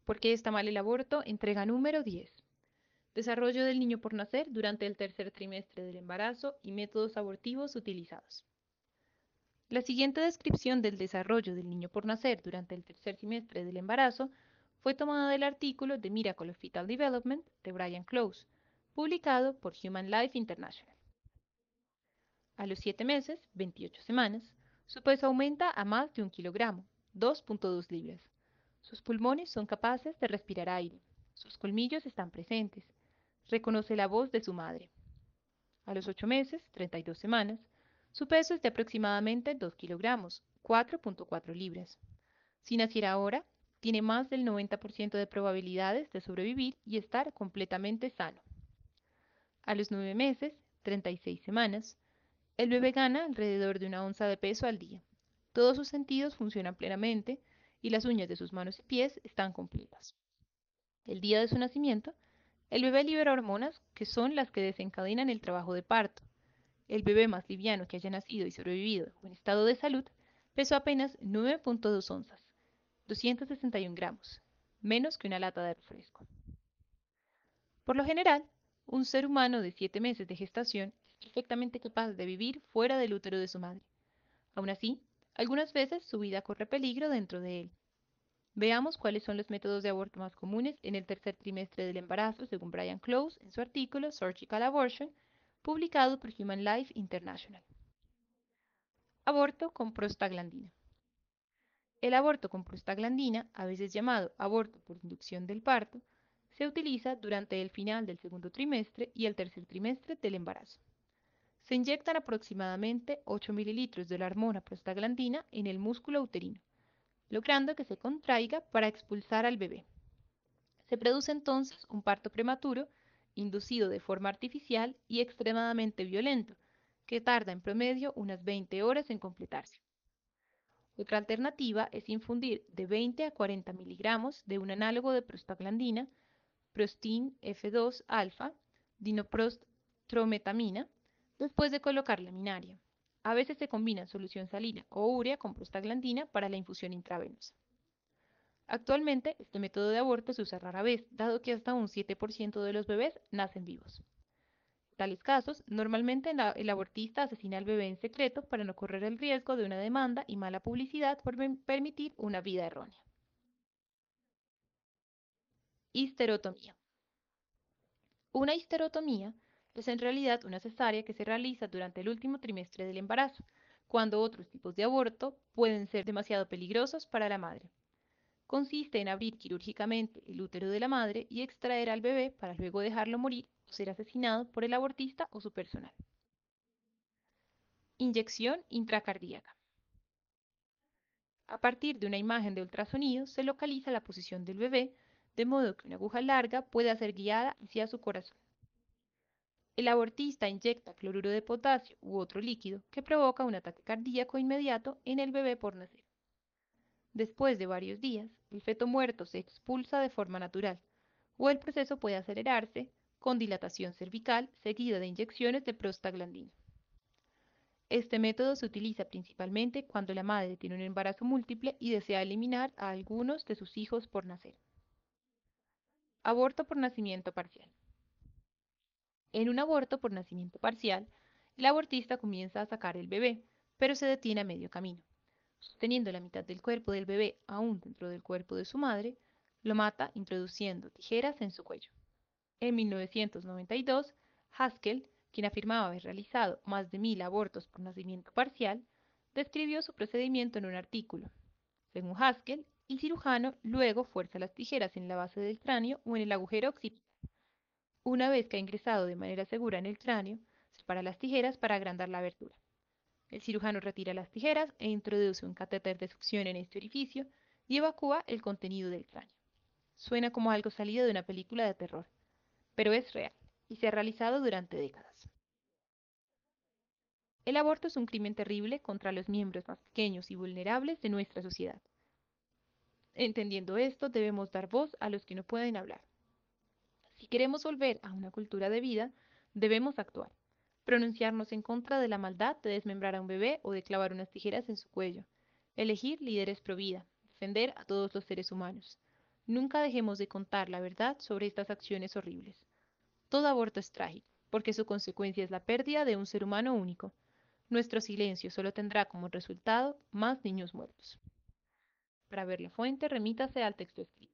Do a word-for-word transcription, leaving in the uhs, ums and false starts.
¿Por qué está mal el aborto? Entrega número diez. Desarrollo del niño por nacer durante el tercer trimestre del embarazo y métodos abortivos utilizados. La siguiente descripción del desarrollo del niño por nacer durante el tercer trimestre del embarazo fue tomada del artículo The Miracle of Fetal Development de Brian Close, publicado por Human Life International. A los siete meses, veintiocho semanas, su peso aumenta a más de un kilogramo, dos punto dos libras. Sus pulmones son capaces de respirar aire. Sus colmillos están presentes. Reconoce la voz de su madre. A los ocho meses, treinta y dos semanas, su peso es de aproximadamente dos kilogramos, cuatro punto cuatro libras. Si naciera ahora, tiene más del noventa por ciento de probabilidades de sobrevivir y estar completamente sano. A los nueve meses, treinta y seis semanas, el bebé gana alrededor de una onza de peso al día. Todos sus sentidos funcionan plenamente y las uñas de sus manos y pies están completas. El día de su nacimiento, el bebé libera hormonas que son las que desencadenan el trabajo de parto. El bebé más liviano que haya nacido y sobrevivido o en estado de salud pesó apenas nueve punto dos onzas, doscientos sesenta y un gramos, menos que una lata de refresco. Por lo general, un ser humano de siete meses de gestación es perfectamente capaz de vivir fuera del útero de su madre. Aún así, algunas veces su vida corre peligro dentro de él. Veamos cuáles son los métodos de aborto más comunes en el tercer trimestre del embarazo, según Brian Close en su artículo Surgical Abortion, publicado por Human Life International. Aborto con prostaglandina. El aborto con prostaglandina, a veces llamado aborto por inducción del parto, se utiliza durante el final del segundo trimestre y el tercer trimestre del embarazo. Se inyectan aproximadamente ocho mililitros de la hormona prostaglandina en el músculo uterino, logrando que se contraiga para expulsar al bebé. Se produce entonces un parto prematuro, inducido de forma artificial y extremadamente violento, que tarda en promedio unas veinte horas en completarse. Otra alternativa es infundir de veinte a cuarenta miligramos de un análogo de prostaglandina, Prostin F dos alfa, dinoprostrometamina, después de colocar la minaria. A veces se combina solución salina o urea con prostaglandina para la infusión intravenosa. Actualmente, este método de aborto se usa rara vez, dado que hasta un siete por ciento de los bebés nacen vivos. En tales casos, normalmente el abortista asesina al bebé en secreto para no correr el riesgo de una demanda y mala publicidad por permitir una vida errónea. Histerotomía. Una histerotomía es en realidad una cesárea que se realiza durante el último trimestre del embarazo, cuando otros tipos de aborto pueden ser demasiado peligrosos para la madre. Consiste en abrir quirúrgicamente el útero de la madre y extraer al bebé para luego dejarlo morir o ser asesinado por el abortista o su personal. Inyección intracardíaca. A partir de una imagen de ultrasonido se localiza la posición del bebé, de modo que una aguja larga pueda ser guiada hacia su corazón. El abortista inyecta cloruro de potasio u otro líquido que provoca un ataque cardíaco inmediato en el bebé por nacer. Después de varios días, el feto muerto se expulsa de forma natural, o el proceso puede acelerarse con dilatación cervical seguida de inyecciones de prostaglandina. Este método se utiliza principalmente cuando la madre tiene un embarazo múltiple y desea eliminar a algunos de sus hijos por nacer. Aborto por nacimiento parcial. En un aborto por nacimiento parcial, el abortista comienza a sacar el bebé, pero se detiene a medio camino. Sosteniendo la mitad del cuerpo del bebé aún dentro del cuerpo de su madre, lo mata introduciendo tijeras en su cuello. En mil novecientos noventa y dos, Haskell, quien afirmaba haber realizado más de mil abortos por nacimiento parcial, describió su procedimiento en un artículo. Según Haskell, el cirujano luego fuerza las tijeras en la base del cráneo o en el agujero occipital. Una vez que ha ingresado de manera segura en el cráneo, separa las tijeras para agrandar la abertura. El cirujano retira las tijeras e introduce un catéter de succión en este orificio y evacúa el contenido del cráneo. Suena como algo salido de una película de terror, pero es real y se ha realizado durante décadas. El aborto es un crimen terrible contra los miembros más pequeños y vulnerables de nuestra sociedad. Entendiendo esto, debemos dar voz a los que no pueden hablar. Si queremos volver a una cultura de vida, debemos actuar. Pronunciarnos en contra de la maldad de desmembrar a un bebé o de clavar unas tijeras en su cuello. Elegir líderes pro vida. Defender a todos los seres humanos. Nunca dejemos de contar la verdad sobre estas acciones horribles. Todo aborto es trágico, porque su consecuencia es la pérdida de un ser humano único. Nuestro silencio solo tendrá como resultado más niños muertos. Para ver la fuente, remítase al texto escrito.